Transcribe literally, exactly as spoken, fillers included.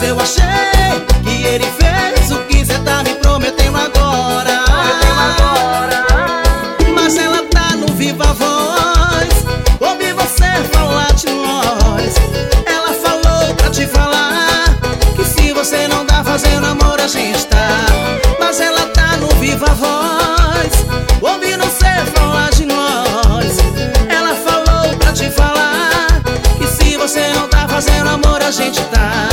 Mas eu achei que ele fez o que cê tá me prometendo agora. Mas ela tá no viva voz, ouvi você falar de nós. Ela falou pra te falar que se você não tá fazendo amor a gente tá. Mas ela tá no viva voz, ouvindo você falar de nós. Ela falou pra te falar que se você não tá fazendo amor a gente tá.